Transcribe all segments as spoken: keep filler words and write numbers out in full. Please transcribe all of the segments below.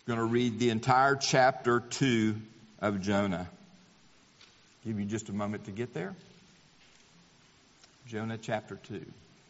I'm going to read the entire chapter two of Jonah. Give you just a moment to get there. Jonah chapter two.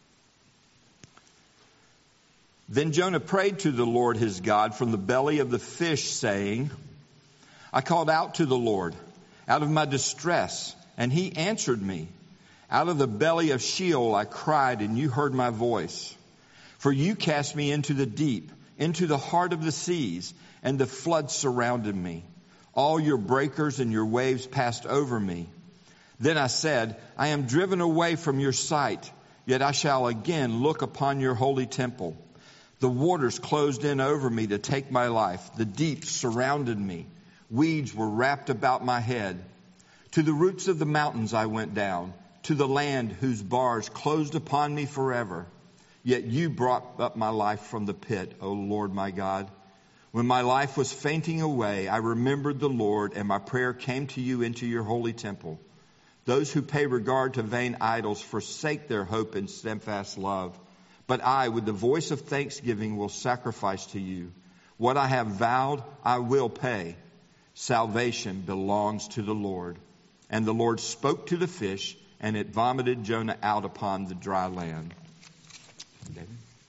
Then Jonah prayed to the Lord his God from the belly of the fish, saying, I called out to the Lord out of my distress, and he answered me. Out of the belly of Sheol I cried, and you heard my voice. For you cast me into the deep, into the heart of the seas, and the flood surrounded me. All your breakers and your waves passed over me. Then I said, I am driven away from your sight, yet I shall again look upon your holy temple. The waters closed in over me to take my life. The deep surrounded me. Weeds were wrapped about my head. To the roots of the mountains I went down, to the land whose bars closed upon me forever. Yet you brought up my life from the pit, O Lord my God. When my life was fainting away, I remembered the Lord, and my prayer came to you into your holy temple. Those who pay regard to vain idols forsake their hope in steadfast love. But I, with the voice of thanksgiving, will sacrifice to you. What I have vowed, I will pay. Salvation belongs to the Lord. And the Lord spoke to the fish, and it vomited Jonah out upon the dry land. David?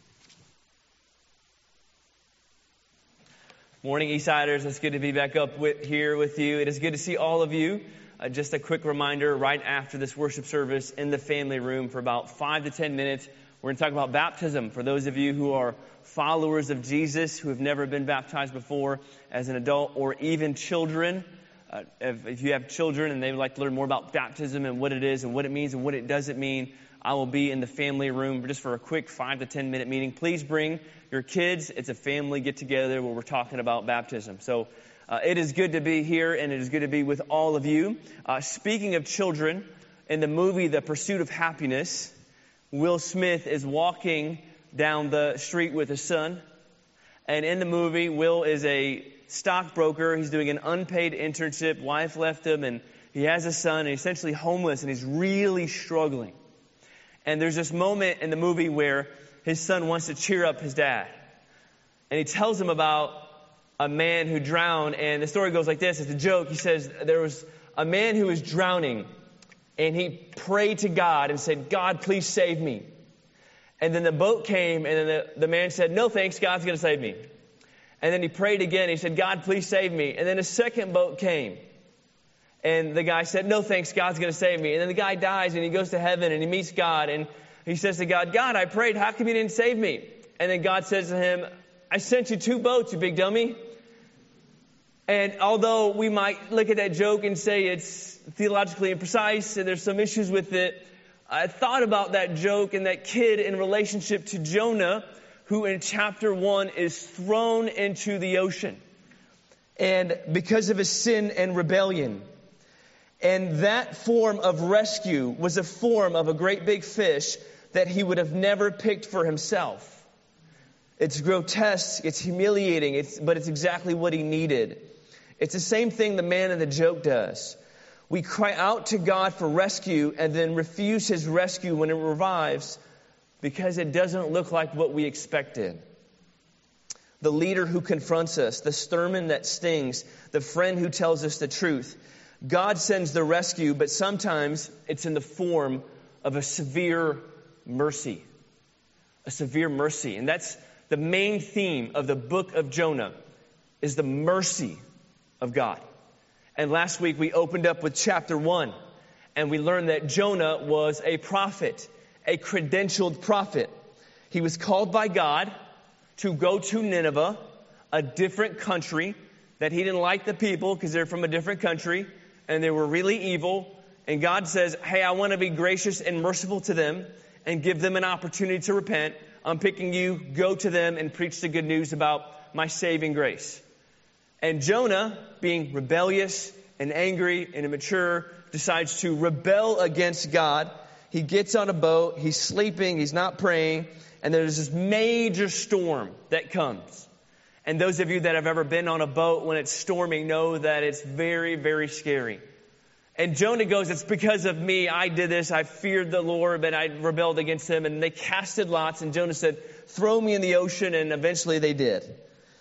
Morning, Eastsiders. It's good to be back up with, here with you. It is good to see all of you. Uh, just a quick reminder, right after this worship service in the family room for about five to ten minutes, we're going to talk about baptism. For those of you who are followers of Jesus, who have never been baptized before as an adult, or even children, uh, if, if you have children and they would like to learn more about baptism and what it is and what it means and what it doesn't mean, I will be in the family room just for a quick five to ten minute meeting. Please bring your kids. It's a family get together where we're talking about baptism. So uh, it is good to be here, and it is good to be with all of you. Uh, speaking of children, in the movie The Pursuit of Happiness, Will Smith is walking down the street with his son. And in the movie, Will is a stockbroker. He's doing an unpaid internship. Wife left him, and he has a son, and he's essentially homeless, and he's really struggling. And there's this moment in the movie where his son wants to cheer up his dad. And he tells him about a man who drowned. And the story goes like this. It's a joke. He says there was a man who was drowning. And he prayed to God and said, God, please save me. And then the boat came. And then the, the man said, no thanks, God's going to save me. And then he prayed again. He said, God, please save me. And then a second boat came. And the guy said, no thanks, God's going to save me. And then the guy dies and he goes to heaven and he meets God. And he says to God, God, I prayed, how come you didn't save me? And then God says to him, I sent you two boats, you big dummy. And although we might look at that joke and say it's theologically imprecise and there's some issues with it, I thought about that joke and that kid in relationship to Jonah, who in chapter one is thrown into the ocean. And because of his sin and rebellion. And that form of rescue was a form of a great big fish that he would have never picked for himself. It's grotesque, it's humiliating, it's, but it's exactly what he needed. It's the same thing the man in the joke does. We cry out to God for rescue and then refuse his rescue when it revives because it doesn't look like what we expected. The leader who confronts us, the sermon that stings, the friend who tells us the truth. God sends the rescue, but sometimes it's in the form of a severe mercy. A severe mercy. And that's the main theme of the book of Jonah, is the mercy of God. And last week we opened up with chapter one, and we learned that Jonah was a prophet, a credentialed prophet. He was called by God to go to Nineveh, a different country, that he didn't like the people because they're from a different country. And they were really evil. And God says, hey, I want to be gracious and merciful to them and give them an opportunity to repent. I'm picking you. Go to them and preach the good news about my saving grace. And Jonah, being rebellious and angry and immature, decides to rebel against God. He gets on a boat. He's sleeping. He's not praying. And there's this major storm that comes. And those of you that have ever been on a boat when it's storming know that it's very, very scary. And Jonah goes, it's because of me. I did this. I feared the Lord, but I rebelled against him. And they casted lots. And Jonah said, throw me in the ocean. And eventually they did.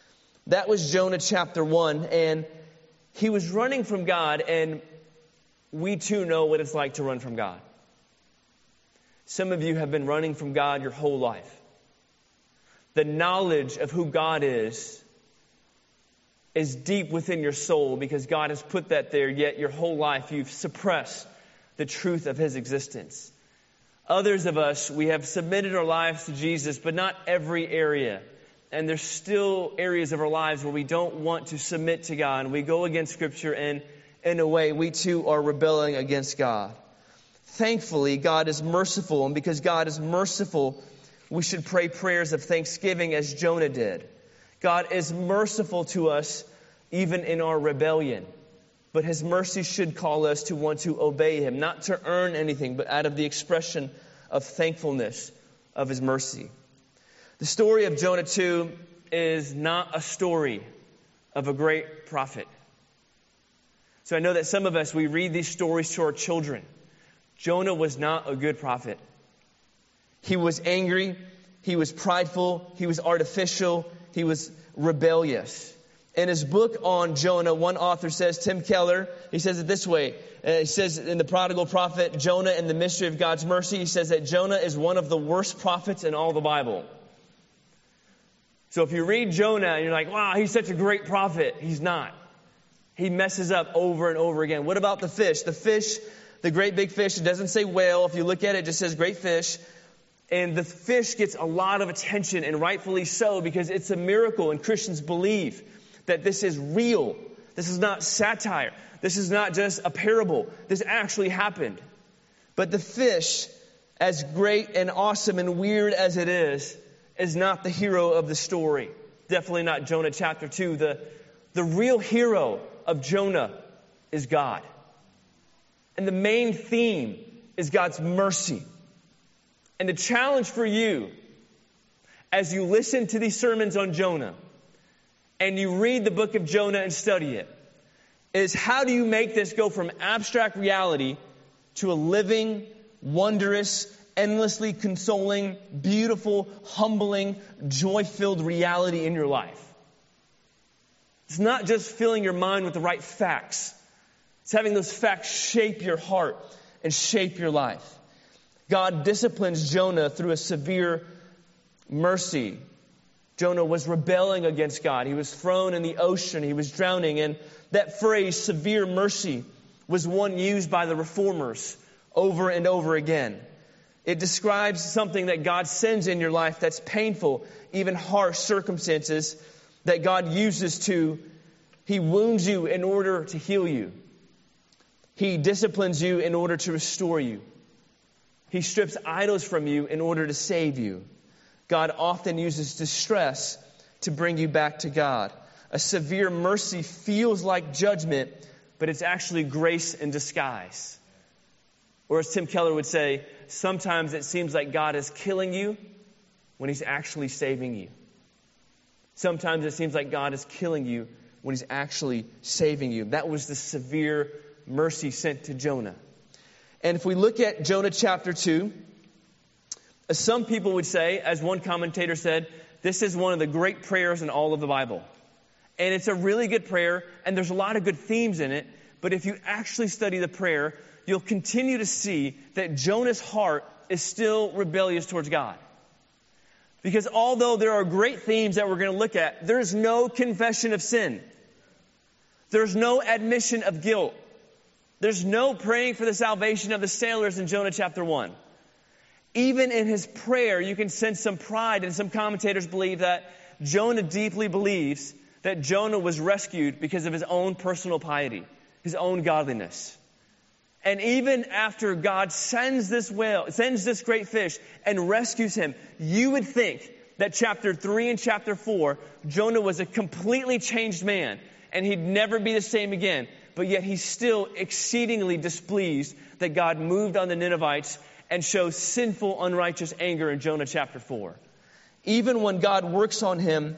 That was Jonah chapter one, and he was running from God, and we too know what it's like to run from God. Some of you have been running from God your whole life. The knowledge of who God is is deep within your soul because God has put that there, yet your whole life you've suppressed the truth of His existence. Others of us, we have submitted our lives to Jesus, but not every area. And there's still areas of our lives where we don't want to submit to God, and we go against Scripture, and in a way, we too are rebelling against God. Thankfully, God is merciful, and because God is merciful, we should pray prayers of thanksgiving as Jonah did. God is merciful to us even in our rebellion. But His mercy should call us to want to obey Him, not to earn anything, but out of the expression of thankfulness of His mercy. The story of Jonah two is not a story of a great prophet. So I know that some of us, we read these stories to our children. Jonah was not a good prophet. He was angry, he was prideful, he was artificial, he was rebellious. In his book on Jonah, one author says, Tim Keller, he says it this way. Uh, he says in The Prodigal Prophet, Jonah and the Mystery of God's Mercy, he says that Jonah is one of the worst prophets in all the Bible. So if you read Jonah and you're like, wow, he's such a great prophet, he's not. He messes up over and over again. What about the fish? The fish, the great big fish, it doesn't say whale. If you look at it, it just says great fish. And the fish gets a lot of attention, and rightfully so, because it's a miracle, and Christians believe that this is real. This is not satire. This is not just a parable. This actually happened. But the fish, as great and awesome and weird as it is, is not the hero of the story. Definitely not Jonah chapter two. The, the real hero of Jonah is God. And the main theme is God's mercy. And the challenge for you, as you listen to these sermons on Jonah, and you read the book of Jonah and study it, is how do you make this go from abstract reality to a living, wondrous, endlessly consoling, beautiful, humbling, joy-filled reality in your life? It's not just filling your mind with the right facts. It's having those facts shape your heart and shape your life. God disciplines Jonah through a severe mercy. Jonah was rebelling against God. He was thrown in the ocean. He was drowning. And that phrase, severe mercy, was one used by the reformers over and over again. It describes something that God sends in your life that's painful, even harsh circumstances that God uses to, He wounds you in order to heal you. He disciplines you in order to restore you. He strips idols from you in order to save you. God often uses distress to bring you back to God. A severe mercy feels like judgment, but it's actually grace in disguise. Or as Tim Keller would say, sometimes it seems like God is killing you when He's actually saving you. Sometimes it seems like God is killing you when He's actually saving you. That was the severe mercy sent to Jonah. And if we look at Jonah chapter two, some people would say, as one commentator said, this is one of the great prayers in all of the Bible. And it's a really good prayer, and there's a lot of good themes in it. But if you actually study the prayer, you'll continue to see that Jonah's heart is still rebellious towards God. Because although there are great themes that we're going to look at, there's no confession of sin. There's no admission of guilt. There's no praying for the salvation of the sailors in Jonah chapter one. Even in his prayer, you can sense some pride, and some commentators believe that Jonah deeply believes that Jonah was rescued because of his own personal piety, his own godliness. And even after God sends this whale, sends this great fish and rescues him, you would think that chapter three and chapter four, Jonah was a completely changed man and he'd never be the same again. But yet he's still exceedingly displeased that God moved on the Ninevites and shows sinful, unrighteous anger in Jonah chapter four. Even when God works on him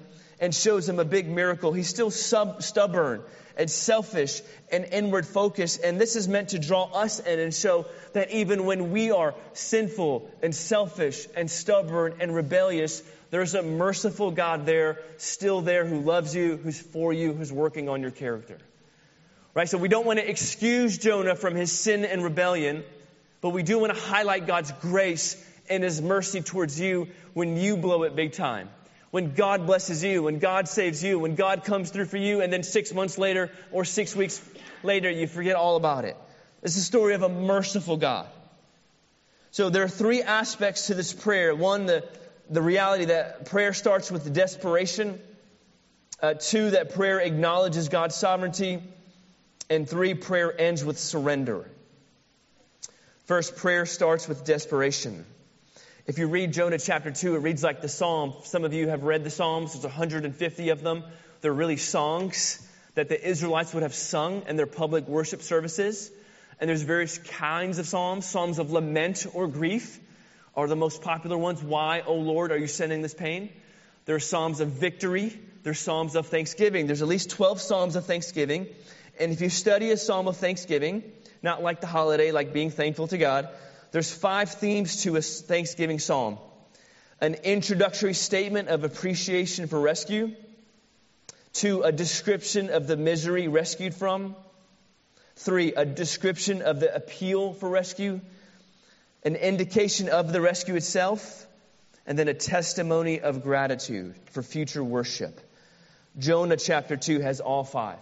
and shows him a big miracle. He's still sub- stubborn and selfish and inward focused. And this is meant to draw us in and show that even when we are sinful and selfish and stubborn and rebellious, there's a merciful God there, still there, who loves you, who's for you, who's working on your character. Right? So we don't want to excuse Jonah from his sin and rebellion, but we do want to highlight God's grace and his mercy towards you when you blow it big time. When God blesses you, when God saves you, when God comes through for you, and then six months later or six weeks later, you forget all about it. It's the story of a merciful God. So there are three aspects to this prayer. One, the, the reality that prayer starts with desperation. Uh, two, that prayer acknowledges God's sovereignty. And three, prayer ends with surrender. First, prayer starts with desperation. If you read Jonah chapter two, it reads like the Psalm. Some of you have read the Psalms. There's one hundred fifty of them. They're really songs that the Israelites would have sung in their public worship services. And there's various kinds of Psalms. Psalms of lament or grief are the most popular ones. Why, O Lord, are you sending this pain? There are Psalms of victory. There's Psalms of thanksgiving. There's at least twelve Psalms of thanksgiving. And if you study a Psalm of thanksgiving, not like the holiday, like being thankful to God, there's five themes to a Thanksgiving psalm. An introductory statement of appreciation for rescue. Two, a description of the misery rescued from. Three, a description of the appeal for rescue. An indication of the rescue itself. And then a testimony of gratitude for future worship. Jonah chapter two has all five.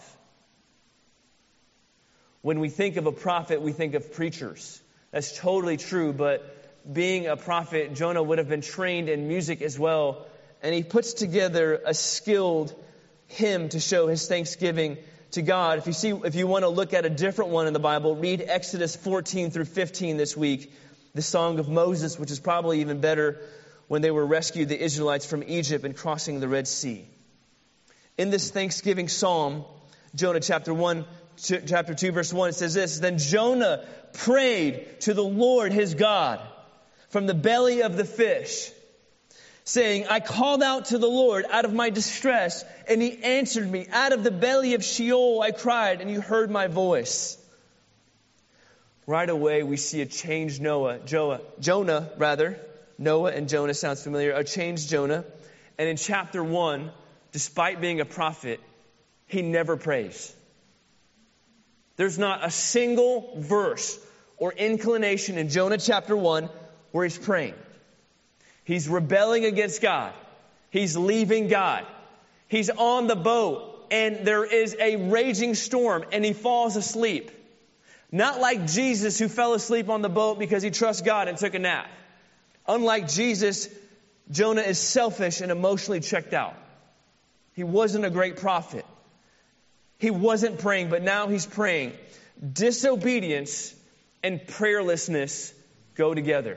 When we think of a prophet, we think of preachers. That's totally true, but being a prophet, Jonah would have been trained in music as well. And he puts together a skilled hymn to show his thanksgiving to God. If you see, if you want to look at a different one in the Bible, read Exodus fourteen through fifteen this week. The Song of Moses, which is probably even better when they were rescued, the Israelites, from Egypt and crossing the Red Sea. In this Thanksgiving psalm, Jonah chapter one, chapter two, verse one, it says this: Then Jonah prayed to the Lord his God from the belly of the fish, saying, I called out to the Lord out of my distress, and he answered me. Out of the belly of Sheol I cried, and you heard my voice. Right away, we see a changed Noah, Jonah, Jonah rather. Noah and Jonah sounds familiar. A changed Jonah. And in chapter one, despite being a prophet, he never prays. There's not a single verse or inclination in Jonah chapter one where he's praying. He's rebelling against God. He's leaving God. He's on the boat and there is a raging storm and he falls asleep. Not like Jesus, who fell asleep on the boat because he trusts God and took a nap. Unlike Jesus, Jonah is selfish and emotionally checked out. He wasn't a great prophet. He wasn't praying, but now he's praying. Disobedience and prayerlessness go together.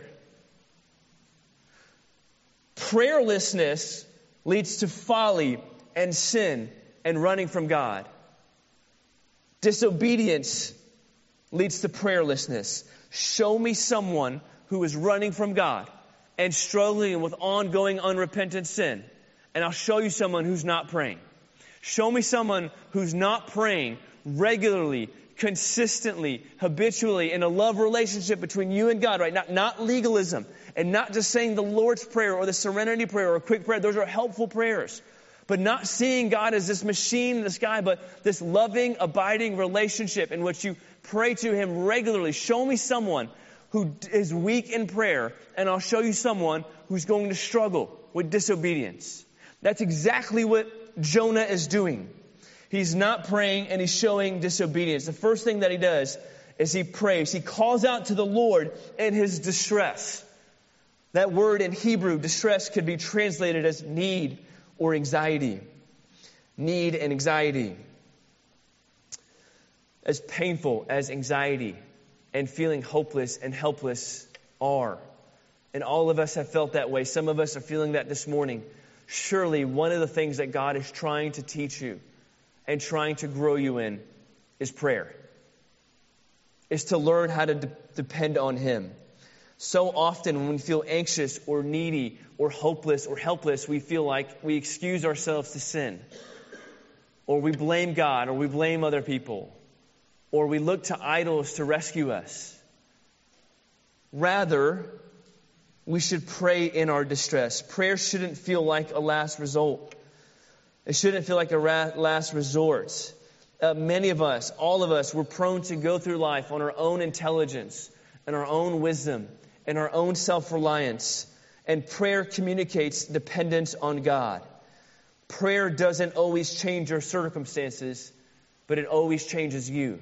Prayerlessness leads to folly and sin and running from God. Disobedience leads to prayerlessness. Show me someone who is running from God and struggling with ongoing unrepentant sin, and I'll show you someone who's not praying. Show me someone who's not praying regularly, consistently, habitually, in a love relationship between you and God, right? Not, not legalism, and not just saying the Lord's Prayer or the Serenity Prayer or a quick prayer. Those are helpful prayers. But not seeing God as this machine in the sky, but this loving, abiding relationship in which you pray to Him regularly. Show me someone who is weak in prayer, and I'll show you someone who's going to struggle with disobedience. That's exactly what Jonah is doing. He's not praying and he's showing disobedience. The first thing that he does is he prays. He calls out to the Lord in his distress. That word in Hebrew, distress, could be translated as need or anxiety. Need and anxiety. As painful as anxiety and feeling hopeless and helpless are. And all of us have felt that way. Some of us are feeling that this morning. Surely one of the things that God is trying to teach you and trying to grow you in is prayer. Is to learn how to de- depend on Him. So often when we feel anxious or needy or hopeless or helpless, we feel like we excuse ourselves to sin. Or we blame God, or we blame other people. Or we look to idols to rescue us. Rather, we should pray in our distress. Prayer shouldn't feel like a last result. It shouldn't feel like a ra- last resort. Uh, many of us, all of us, we're prone to go through life on our own intelligence and our own wisdom and our own self-reliance. And prayer communicates dependence on God. Prayer doesn't always change your circumstances, but it always changes you.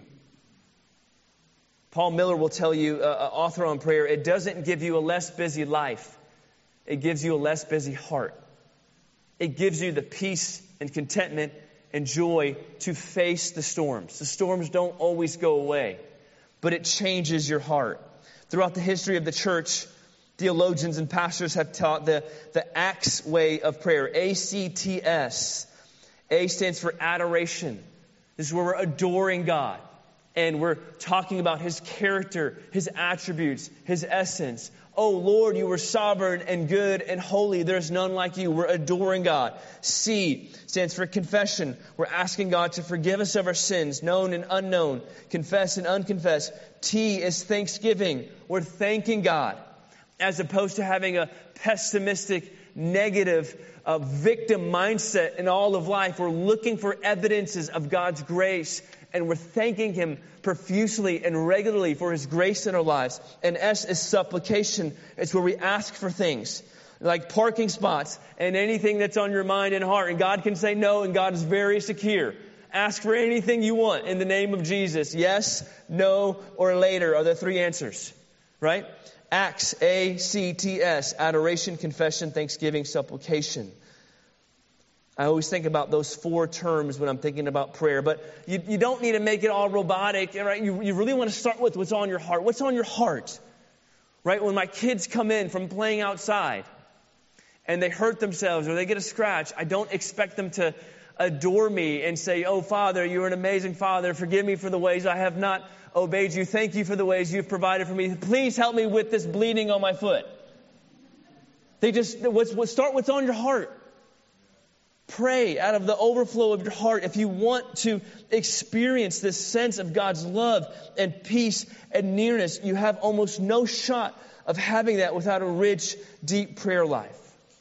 Paul Miller will tell you, uh, author on prayer, it doesn't give you a less busy life. It gives you a less busy heart. It gives you the peace and contentment and joy to face the storms. The storms don't always go away, but it changes your heart. Throughout the history of the church, theologians and pastors have taught the, the ACTS way of prayer. A C T S. A stands for adoration. This is where we're adoring God. And we're talking about His character, His attributes, His essence. Oh Lord, you are sovereign and good and holy. There's none like you. We're adoring God. C stands for confession. We're asking God to forgive us of our sins, known and unknown, confessed and unconfessed. T is thanksgiving. We're thanking God. As opposed to having a pessimistic, negative, uh, victim mindset in all of life. We're looking for evidences of God's grace. And we're thanking Him profusely and regularly for His grace in our lives. And S is supplication. It's where we ask for things like parking spots and anything that's on your mind and heart. And God can say no, and God is very secure. Ask for anything you want in the name of Jesus. Yes, no, or later are the three answers. Right? Acts, A C T S, adoration, confession, thanksgiving, supplication. I always think about those four terms when I'm thinking about prayer, but you, you don't need to make it all robotic, right? You, you really want to start with what's on your heart. What's on your heart? Right? When my kids come in from playing outside and they hurt themselves or they get a scratch, I don't expect them to adore me and say, oh, Father, you're an amazing Father. Forgive me for the ways I have not obeyed you. Thank you for the ways you've provided for me. Please help me with this bleeding on my foot. They just, what's, start what's on your heart. Pray out of the overflow of your heart. If you want to experience this sense of God's love and peace and nearness, you have almost no shot of having that without a rich, deep prayer life.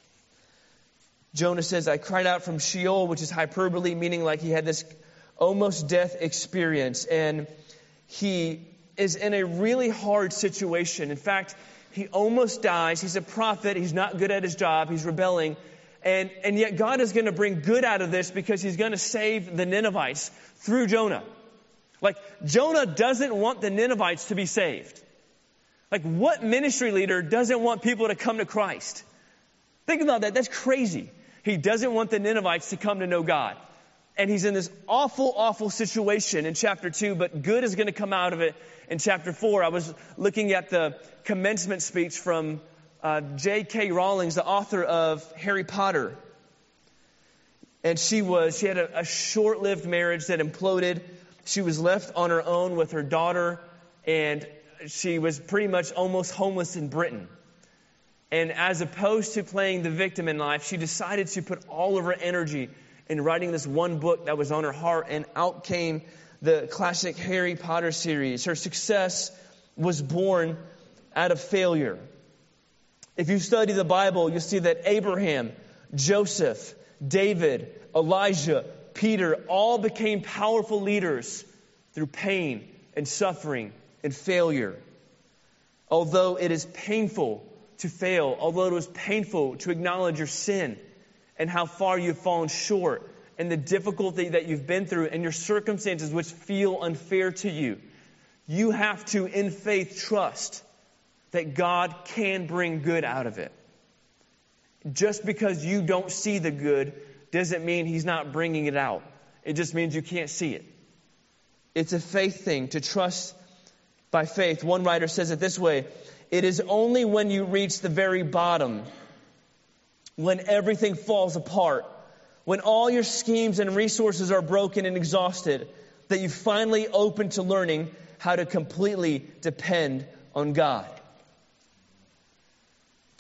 Jonah says, I cried out from Sheol, which is hyperbole, meaning like he had this almost death experience. And he is in a really hard situation. In fact, he almost dies. He's a prophet. He's not good at his job. He's rebelling. And, and yet God is going to bring good out of this because He's going to save the Ninevites through Jonah. Like, Jonah doesn't want the Ninevites to be saved. Like, what ministry leader doesn't want people to come to Christ? Think about that. That's crazy. He doesn't want the Ninevites to come to know God. And he's in this awful, awful situation in chapter two, but good is going to come out of it in chapter four. I was looking at the commencement speech from Uh, J K Rowling, the author of Harry Potter. And she was, she had a, a short-lived marriage that imploded. She was left on her own with her daughter, and she was pretty much almost homeless in Britain. And as opposed to playing the victim in life, she decided to put all of her energy in writing this one book that was on her heart, and out came the classic Harry Potter series. Her success was born out of failure. If you study the Bible, you'll see that Abraham, Joseph, David, Elijah, Peter all became powerful leaders through pain and suffering and failure. Although it is painful to fail, although it was painful to acknowledge your sin and how far you've fallen short and the difficulty that you've been through and your circumstances which feel unfair to you, you have to, in faith, trust that God can bring good out of it. Just because you don't see the good doesn't mean He's not bringing it out. It just means you can't see it. It's a faith thing, to trust by faith. One writer says it this way: it is only when you reach the very bottom, when everything falls apart, when all your schemes and resources are broken and exhausted, that you finally open to learning how to completely depend on God.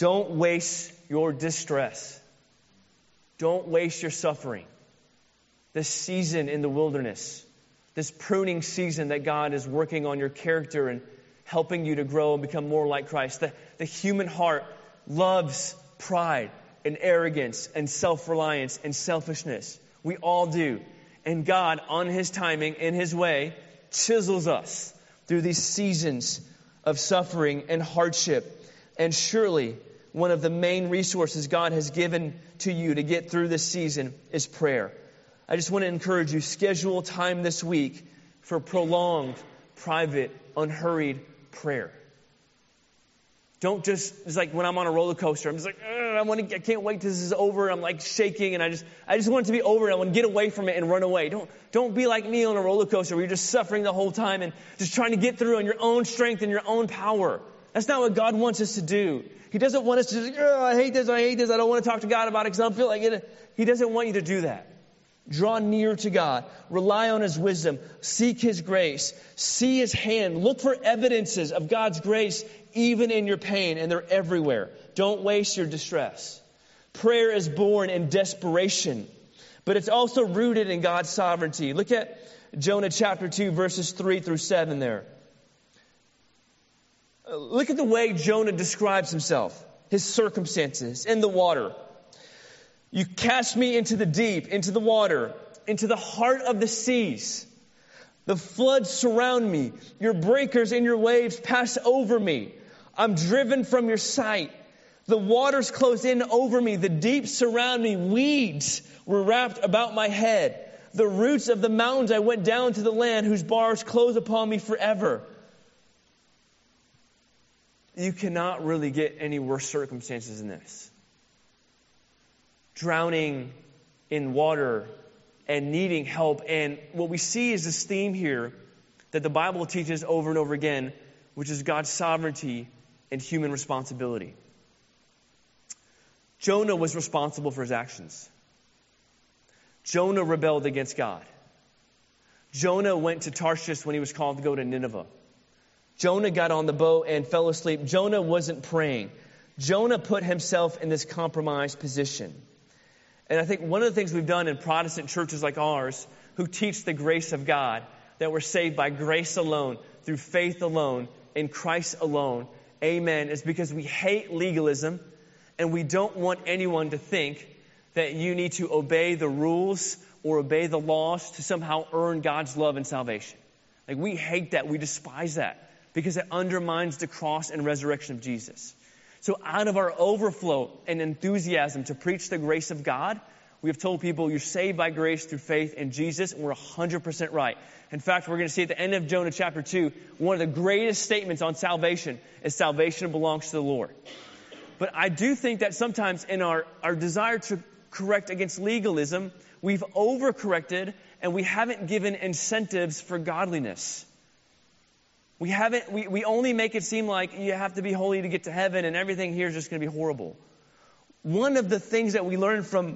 Don't waste your distress. Don't waste your suffering. This season in the wilderness, this pruning season that God is working on your character and helping you to grow and become more like Christ. The, the human heart loves pride and arrogance and self-reliance and selfishness. We all do. And God, on His timing, in His way, chisels us through these seasons of suffering and hardship. And surely, one of the main resources God has given to you to get through this season is prayer. I just want to encourage you, schedule time this week for prolonged, private, unhurried prayer. Don't just, it's like when I'm on a roller coaster, I'm just like, I want to, I can't wait till this is over. I'm like shaking and I just, I just want it to be over. I want to get away from it and run away. Don't, don't be like me on a roller coaster where you're just suffering the whole time and just trying to get through on your own strength and your own power. That's not what God wants us to do. He doesn't want us to just, oh, I hate this, I hate this, I don't want to talk to God about it because I don't feel like it. He doesn't want you to do that. Draw near to God. Rely on His wisdom. Seek His grace. See His hand. Look for evidences of God's grace even in your pain, and they're everywhere. Don't waste your distress. Prayer is born in desperation, but it's also rooted in God's sovereignty. Look at Jonah chapter two, verses three through seven there. Look at the way Jonah describes himself, his circumstances in the water. You cast me into the deep, into the water, into the heart of the seas. The floods surround me. Your breakers and your waves pass over me. I'm driven from your sight. The waters close in over me. The deep surround me. Weeds were wrapped about my head. The roots of the mountains I went down to the land whose bars close upon me forever. You cannot really get any worse circumstances than this. Drowning in water and needing help. And what we see is this theme here that the Bible teaches over and over again, which is God's sovereignty and human responsibility. Jonah was responsible for his actions. Jonah rebelled against God. Jonah went to Tarshish when he was called to go to Nineveh. Jonah got on the boat and fell asleep. Jonah wasn't praying. Jonah put himself in this compromised position. And I think one of the things we've done in Protestant churches like ours, who teach the grace of God, that we're saved by grace alone, through faith alone, in Christ alone, amen, is because we hate legalism and we don't want anyone to think that you need to obey the rules or obey the laws to somehow earn God's love and salvation. Like, we hate that. We despise that because it undermines the cross and resurrection of Jesus. So out of our overflow and enthusiasm to preach the grace of God, we have told people you're saved by grace through faith in Jesus, and we're one hundred percent right. In fact, we're going to see at the end of Jonah chapter two, one of the greatest statements on salvation is salvation belongs to the Lord. But I do think that sometimes in our, our desire to correct against legalism, we've overcorrected and we haven't given incentives for godliness. We haven't, we, we only make it seem like you have to be holy to get to heaven and everything here is just going to be horrible. One of the things that we learn from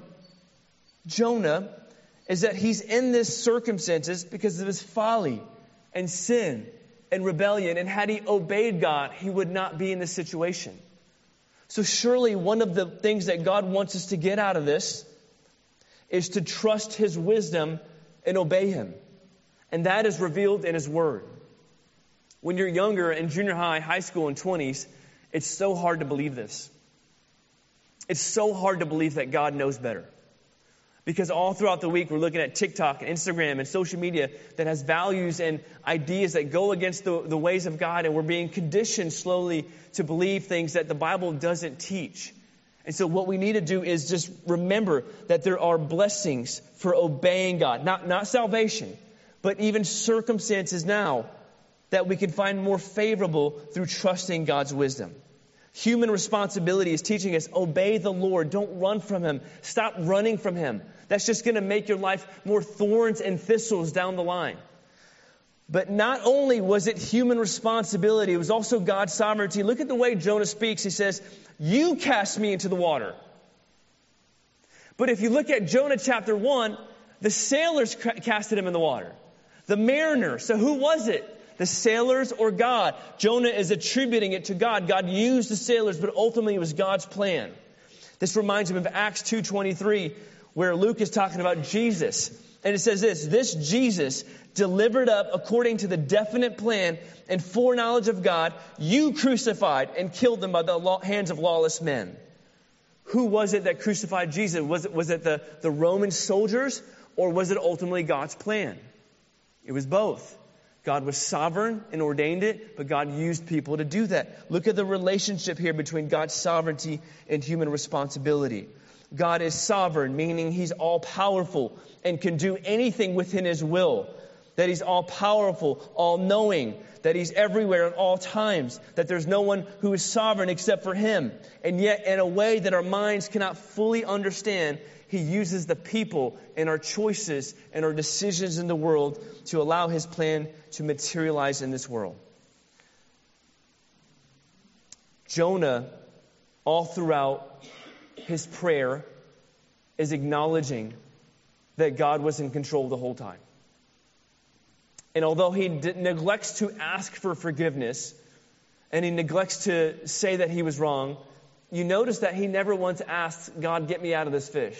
Jonah is that he's in this circumstances because of his folly and sin and rebellion. And had he obeyed God, he would not be in this situation. So surely one of the things that God wants us to get out of this is to trust His wisdom and obey Him. And that is revealed in His Word. When you're younger in junior high, high school, and twenties, it's so hard to believe this. It's so hard to believe that God knows better. Because all throughout the week, we're looking at TikTok and Instagram and social media that has values and ideas that go against the, the ways of God. And we're being conditioned slowly to believe things that the Bible doesn't teach. And so what we need to do is just remember that there are blessings for obeying God. Not, not salvation, but even circumstances now that we can find more favorable through trusting God's wisdom. Human responsibility is teaching us, obey the Lord. Don't run from Him. Stop running from Him. That's just going to make your life more thorns and thistles down the line. But not only was it human responsibility, it was also God's sovereignty. Look at the way Jonah speaks. He says, you cast me into the water. But if you look at Jonah chapter one, the sailors casted him in the water. The mariners. So who was it The sailors or God? Jonah is attributing it to God. God used the sailors, but ultimately it was God's plan. This reminds him of Acts two twenty-three, where Luke is talking about Jesus. And it says this, this Jesus delivered up according to the definite plan and foreknowledge of God, you crucified and killed them by the law, hands of lawless men. Who was it that crucified Jesus? Was it, was it the, the Roman soldiers, or was it ultimately God's plan? It was both. God was sovereign and ordained it, but God used people to do that. Look at the relationship here between God's sovereignty and human responsibility. God is sovereign, meaning He's all-powerful and can do anything within His will. That He's all-powerful, all-knowing, that He's everywhere at all times, that there's no one who is sovereign except for Him. And yet, in a way that our minds cannot fully understand, He uses the people and our choices and our decisions in the world to allow His plan to materialize in this world. Jonah, all throughout his prayer, is acknowledging that God was in control the whole time. And although he d- neglects to ask for forgiveness, and he neglects to say that he was wrong, you notice that he never once asked, God, get me out of this fish.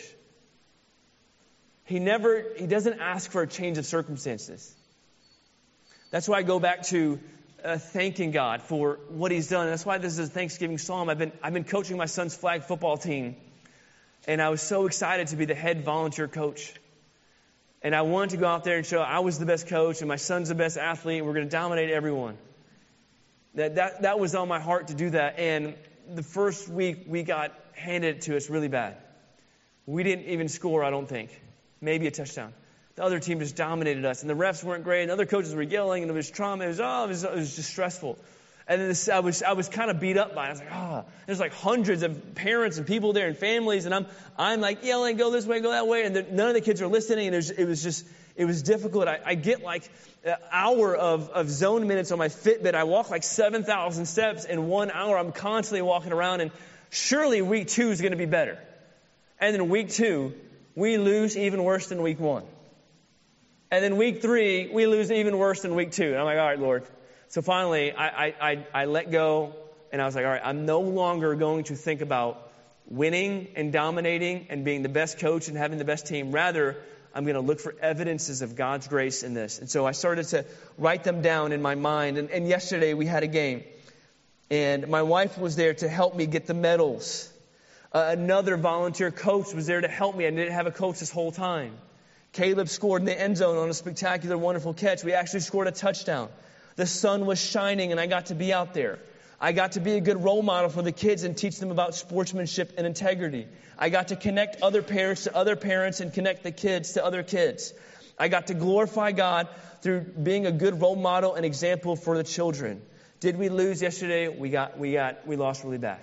He never, he doesn't ask for a change of circumstances. That's why I go back to uh, thanking God for what He's done. And that's why this is a Thanksgiving psalm. I've been, I've been coaching my son's flag football team. And I was so excited to be the head volunteer coach. And I wanted to go out there and show I was the best coach and my son's the best athlete. And we're going to dominate everyone. That, that, that was on my heart to do that. And the first week we got handed it to us really bad. We didn't even score, I don't think. Maybe a touchdown. The other team just dominated us, and the refs weren't great, and other coaches were yelling, and it was trauma. It was, oh, it was, it was just stressful. And then this, I was, I was kind of beat up by it. I was like, ah, oh. There's like hundreds of parents and people there and families, and I'm, I'm like yelling, go this way, go that way, and the, none of the kids are listening, and it was, it was just, it was difficult. I, I get like an hour of, of zone minutes on my Fitbit. I walk like seven thousand steps in one hour. I'm constantly walking around, and surely week two is going to be better. And then week two, we lose even worse than week one. And then week three, we lose even worse than week two. And I'm like, all right, Lord. So finally, I, I, I let go, and I was like, all right, I'm no longer going to think about winning and dominating and being the best coach and having the best team. Rather, I'm going to look for evidences of God's grace in this. And so I started to write them down in my mind. And, and yesterday we had a game, and my wife was there to help me get the medals. Uh, another volunteer coach was there to help me. I didn't have a coach this whole time. Caleb scored in the end zone on a spectacular, wonderful catch. We actually scored a touchdown. The sun was shining, and I got to be out there. I got to be a good role model for the kids and teach them about sportsmanship and integrity. I got to connect other parents to other parents and connect the kids to other kids. I got to glorify God through being a good role model and example for the children. Did we lose yesterday? We got, we got, we lost really bad.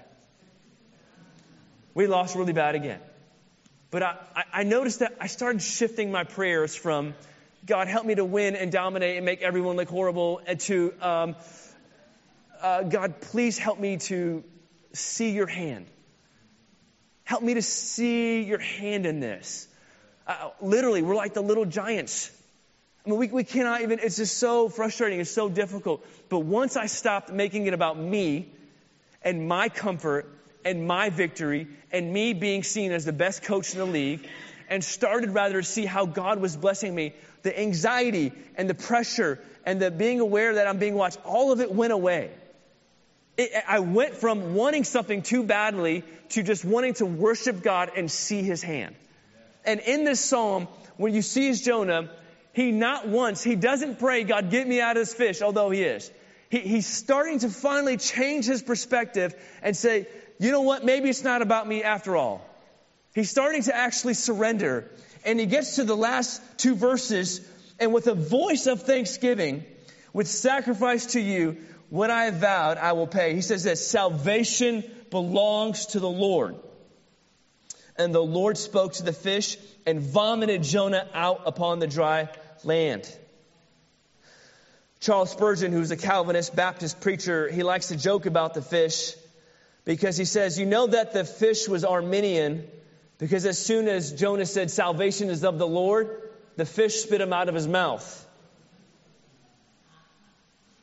We lost really bad again. But I, I noticed that I started shifting my prayers from, God, help me to win and dominate and make everyone look horrible, and to, um, uh, God, please help me to see your hand. Help me to see your hand in this. Uh, literally, we're like the little giants. I mean, we, we cannot even, it's just so frustrating. It's so difficult. But once I stopped making it about me and my comfort and my victory and me being seen as the best coach in the league, and started rather to see how God was blessing me, the anxiety and the pressure and the being aware that I'm being watched, all of it went away. It, I went from wanting something too badly to just wanting to worship God and see His hand. And in this psalm, when you see Jonah, he not once, he doesn't pray, God, get me out of this fish, although he is. He, he's starting to finally change his perspective and say, you know what, maybe it's not about me after all. He's starting to actually surrender. And he gets to the last two verses, and with a voice of thanksgiving, with sacrifice to you, what I have vowed, I will pay. He says this, salvation belongs to the Lord. And the Lord spoke to the fish and vomited Jonah out upon the dry land. Charles Spurgeon, who's a Calvinist Baptist preacher, he likes to joke about the fish because he says, you know that the fish was Arminian because as soon as Jonah said, salvation is of the Lord, the fish spit him out of his mouth.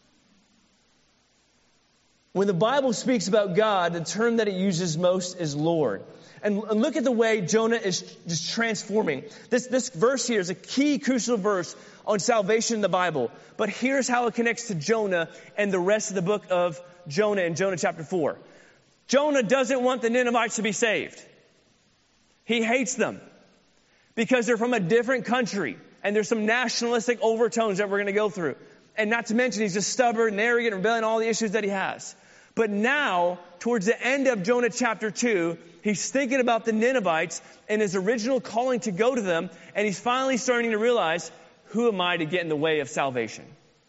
When the Bible speaks about God, the term that it uses most is Lord. And, and look at the way Jonah is just transforming. This, this verse here is a key, crucial verse on salvation in the Bible. But here's how it connects to Jonah and the rest of the book of Jonah in Jonah chapter four. Jonah doesn't want the Ninevites to be saved. He hates them because they're from a different country. And there's some nationalistic overtones that we're going to go through. And not to mention, he's just stubborn and arrogant, rebellion, all the issues that he has. But now, towards the end of Jonah chapter two, he's thinking about the Ninevites and his original calling to go to them. And he's finally starting to realize, who am I to get in the way of salvation?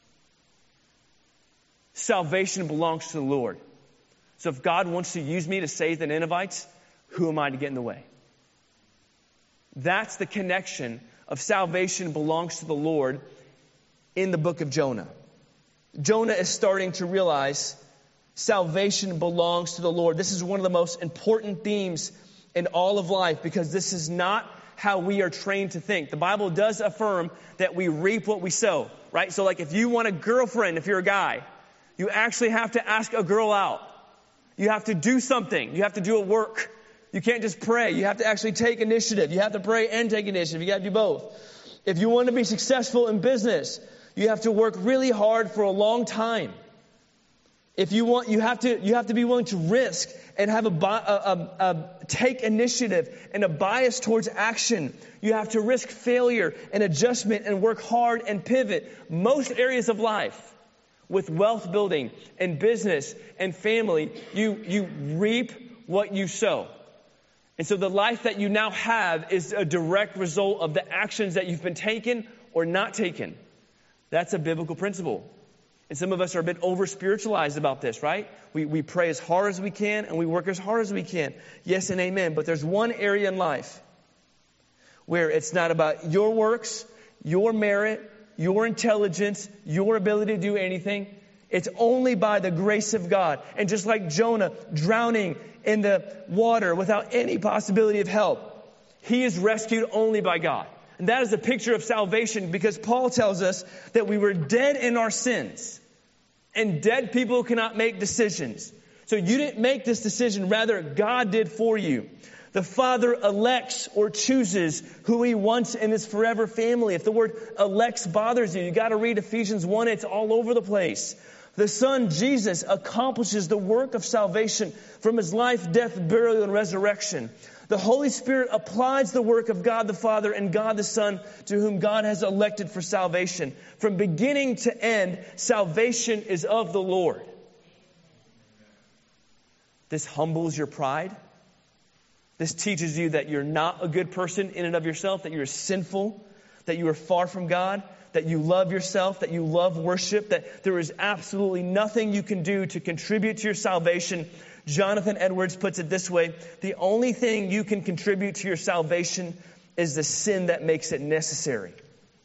Salvation belongs to the Lord. So if God wants to use me to save the Ninevites, who am I to get in the way? That's the connection of salvation belongs to the Lord in the book of Jonah. Jonah is starting to realize salvation belongs to the Lord. This is one of the most important themes in all of life because this is not how we are trained to think. The Bible does affirm that we reap what we sow, right? So like if you want a girlfriend, if you're a guy, you actually have to ask a girl out. You have to do something. You have to do a work. You can't just pray. You have to actually take initiative. You have to pray and take initiative. You got to do both. If you want to be successful in business, you have to work really hard for a long time. If you want, you have to, you have to be willing to risk and have a, a, a, a take initiative and a bias towards action. You have to risk failure and adjustment and work hard and pivot. Most areas of life, with wealth building and business and family, you, you reap what you sow. And so the life that you now have is a direct result of the actions that you've been taken or not taken. That's a biblical principle. And some of us are a bit over-spiritualized about this, right? We, we pray as hard as we can and we work as hard as we can. Yes and amen. But there's one area in life where it's not about your works, your merit, your intelligence, your ability to do anything. It's only by the grace of God. And just like Jonah drowning in the water without any possibility of help, he is rescued only by God. And that is a picture of salvation because Paul tells us that we were dead in our sins. And dead people cannot make decisions. So you didn't make this decision, rather God did for you. The Father elects or chooses who He wants in His forever family. If the word elects bothers you, you got to read Ephesians one. It's all over the place. The Son, Jesus, accomplishes the work of salvation from His life, death, burial, and resurrection. The Holy Spirit applies the work of God the Father and God the Son to whom God has elected for salvation. From beginning to end, salvation is of the Lord. This humbles your pride. This teaches you that you're not a good person in and of yourself, that you're sinful, that you are far from God, that you love yourself, that you love worship, that there is absolutely nothing you can do to contribute to your salvation. Jonathan Edwards puts it this way: the only thing you can contribute to your salvation is the sin that makes it necessary.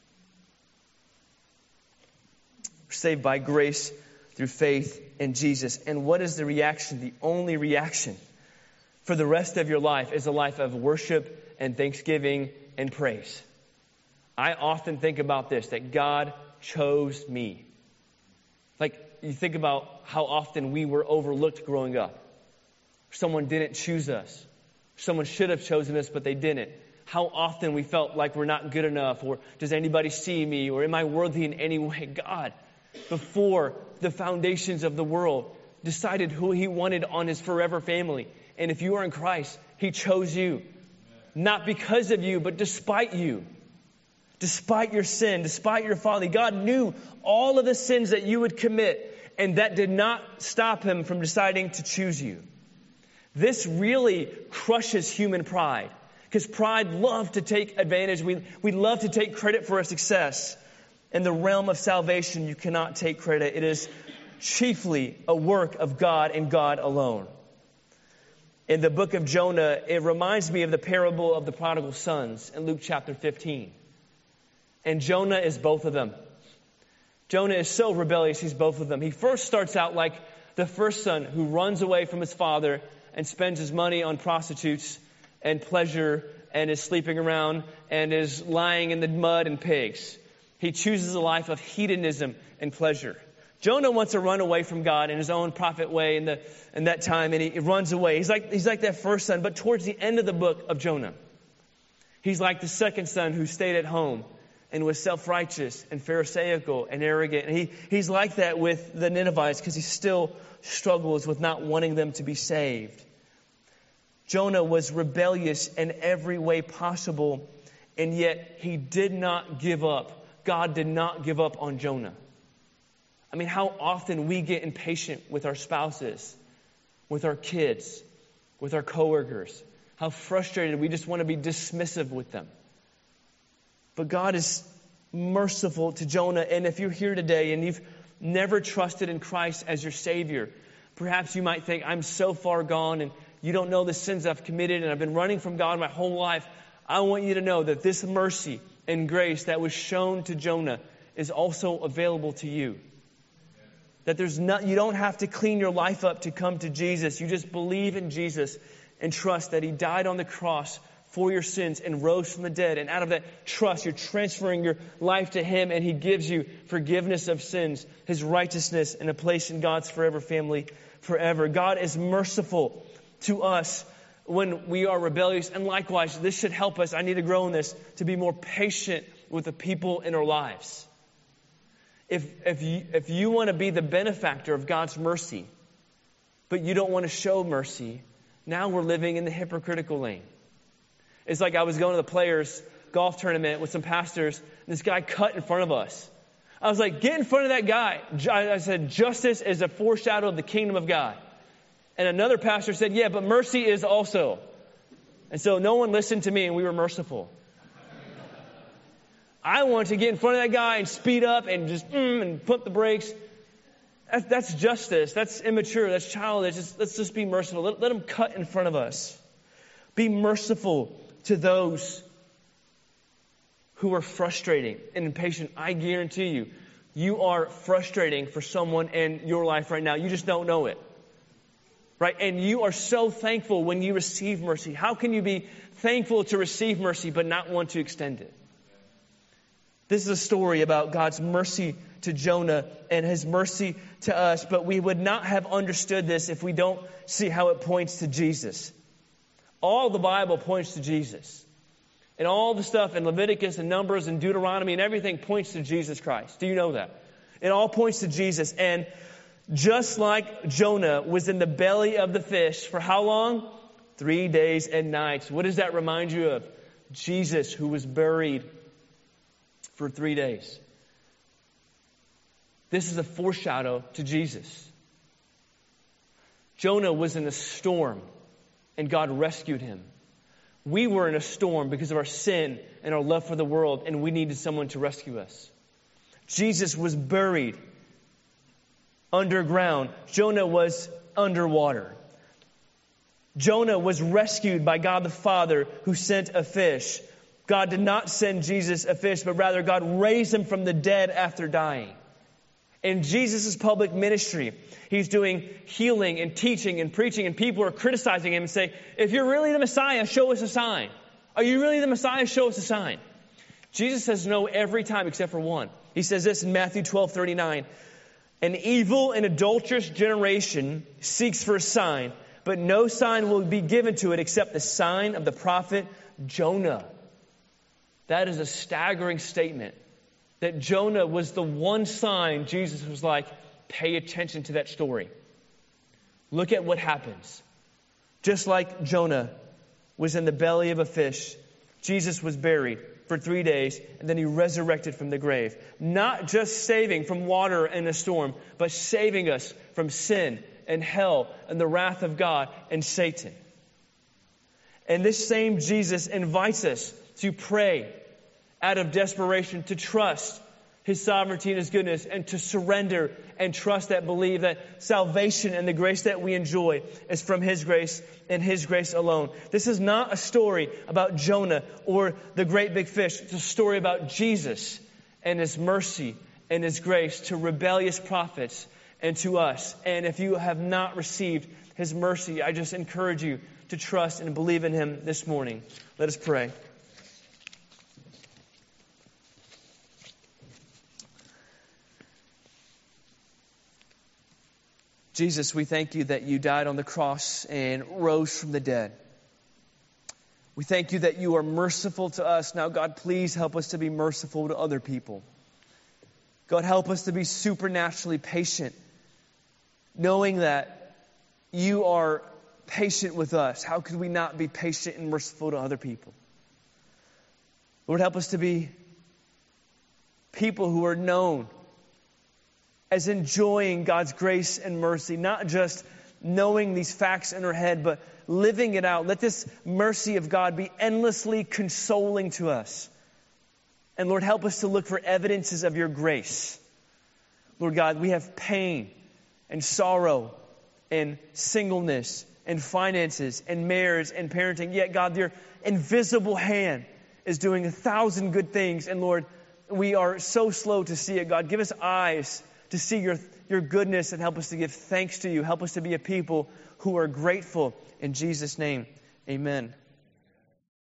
We're saved by grace through faith in Jesus. And what is the reaction? The only reaction for the rest of your life is a life of worship and thanksgiving and praise. I often think about this, that God chose me. Like, you think about how often we were overlooked growing up. Someone didn't choose us. Someone should have chosen us, but they didn't. How often we felt like we're not good enough, or does anybody see me, or am I worthy in any way? God, before the foundations of the world, decided who He wanted on His forever family. And if you are in Christ, He chose you. Not because of you, but despite you. Despite your sin, despite your folly. God knew all of the sins that you would commit, and that did not stop Him from deciding to choose you. This really crushes human pride, because pride loves to take advantage. We, we love to take credit for our success. In the realm of salvation, you cannot take credit. It is chiefly a work of God and God alone. In the book of Jonah, it reminds me of the parable of the prodigal sons in Luke chapter fifteen. And Jonah is both of them. Jonah is so rebellious, he's both of them. He first starts out like the first son who runs away from his father and spends his money on prostitutes and pleasure and is sleeping around and is lying in the mud and pigs. He chooses a life of hedonism and pleasure. Jonah wants to run away from God in his own prophet way in, the, in that time, and he, he runs away. He's like, he's like that first son, but towards the end of the book of Jonah, he's like the second son who stayed at home and was self-righteous and pharisaical and arrogant. And he, he's like that with the Ninevites because he still struggles with not wanting them to be saved. Jonah was rebellious in every way possible, and yet he did not give up. God did not give up on Jonah. I mean, how often we get impatient with our spouses, with our kids, with our coworkers. How frustrated we just want to be dismissive with them. But God is merciful to Jonah. And if you're here today and you've never trusted in Christ as your Savior, perhaps you might think, I'm so far gone and you don't know the sins I've committed and I've been running from God my whole life. I want you to know that this mercy and grace that was shown to Jonah is also available to you. That there's not, you don't have to clean your life up to come to Jesus. You just believe in Jesus and trust that He died on the cross for your sins and rose from the dead. And out of that trust, you're transferring your life to Him, and He gives you forgiveness of sins, His righteousness, and a place in God's forever family forever. God is merciful to us when we are rebellious. And likewise, this should help us, I need to grow in this, to be more patient with the people in our lives. If, if you, if you want to be the benefactor of God's mercy, but you don't want to show mercy, now we're living in the hypocritical lane. It's like I was going to the Players golf tournament with some pastors, and this guy cut in front of us. I was like, get in front of that guy. I said, justice is a foreshadow of the kingdom of God. And another pastor said, yeah, but mercy is also. And so no one listened to me, and we were merciful. I wanted to get in front of that guy and speed up and just mm, and put the brakes. That's, that's justice. That's immature. That's childish. Just, let's just be merciful. Let, let him cut in front of us. Be merciful to those who are frustrating and impatient. I guarantee you, you are frustrating for someone in your life right now. You just don't know it. Right? And you are so thankful when you receive mercy. How can you be thankful to receive mercy but not want to extend it? This is a story about God's mercy to Jonah and His mercy to us, but we would not have understood this if we don't see how it points to Jesus. All the Bible points to Jesus. And all the stuff in Leviticus and Numbers and Deuteronomy and everything points to Jesus Christ. Do you know that? It all points to Jesus. And just like Jonah was in the belly of the fish for how long? Three days and nights. What does that remind you of? Jesus, who was buried for three days. This is a foreshadow to Jesus. Jonah was in a storm and God rescued him. We were in a storm because of our sin and our love for the world, and we needed someone to rescue us. Jesus was buried underground. Jonah was underwater. Jonah was rescued by God the Father, who sent a fish. God did not send Jesus a fish, but rather God raised Him from the dead after dying. In Jesus' public ministry, He's doing healing and teaching and preaching, and people are criticizing Him and say, if you're really the Messiah, show us a sign. Are you really the Messiah? Show us a sign. Jesus says no every time except for one. He says this in Matthew twelve thirty-nine. An evil and adulterous generation seeks for a sign, but no sign will be given to it except the sign of the prophet Jonah. That is a staggering statement. That Jonah was the one sign Jesus was like, pay attention to that story. Look at what happens. Just like Jonah was in the belly of a fish, Jesus was buried for three days, and then He resurrected from the grave. Not just saving from water and a storm, but saving us from sin and hell and the wrath of God and Satan. And this same Jesus invites us to pray out of desperation, to trust His sovereignty and His goodness, and to surrender and trust that, believe that salvation and the grace that we enjoy is from His grace and His grace alone. This is not a story about Jonah or the great big fish. It's a story about Jesus and His mercy and His grace to rebellious prophets and to us. And if you have not received His mercy, I just encourage you to trust and believe in Him this morning. Let us pray. Jesus, we thank you that you died on the cross and rose from the dead. We thank you that you are merciful to us. Now, God, please help us to be merciful to other people. God, help us to be supernaturally patient, knowing that you are patient with us. How could we not be patient and merciful to other people? Lord, help us to be people who are known as enjoying God's grace and mercy, not just knowing these facts in our head, but living it out. Let this mercy of God be endlessly consoling to us. And Lord, help us to look for evidences of your grace. Lord God, we have pain and sorrow and singleness and finances and marriage and parenting. Yet, God, your invisible hand is doing a thousand good things. And Lord, we are so slow to see it. God, give us eyes to see your, your goodness and help us to give thanks to you. Help us to be a people who are grateful. In Jesus' name, amen.